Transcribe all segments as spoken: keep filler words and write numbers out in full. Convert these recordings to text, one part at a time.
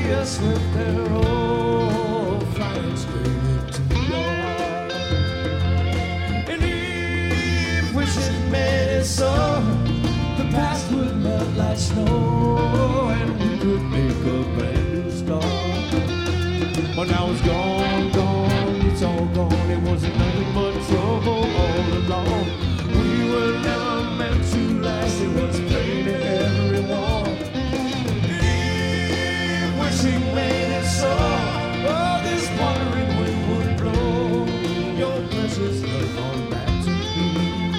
us with their own flying straight into your heart. And if wishes made it so, the past would melt like snow, and we could make a brand new start. But now it's gone, gone, it's all gone. It wasn't nothing but trouble all along. We were never meant to last. It was plain to everyone. If wishing made it so, all this wandering wind would blow. Your precious love on back to me.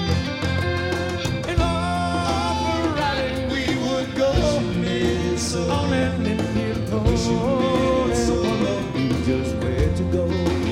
And all for riding we would go on an Indian road, and follow you just where to go.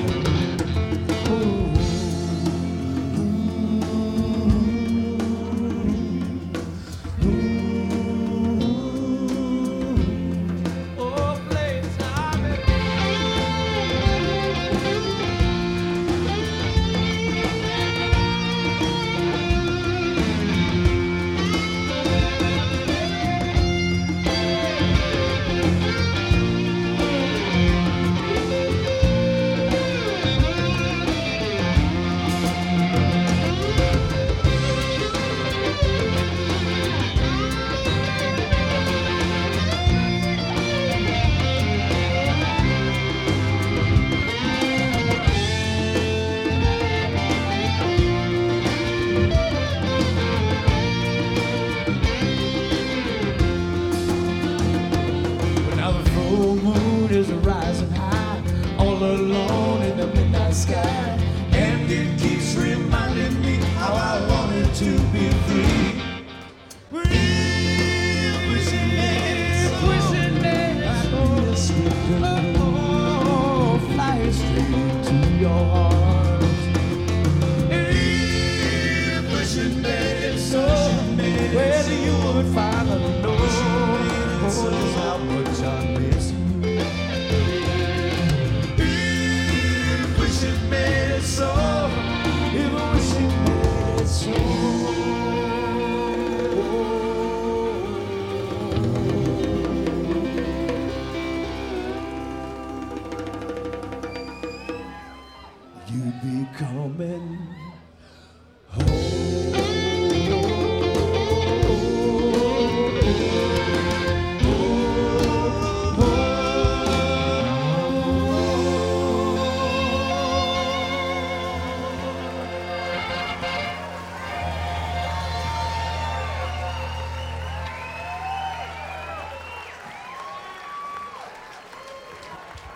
Is rising high, all alone in the midnight sky, and it keeps reminding me how I wanted to be free.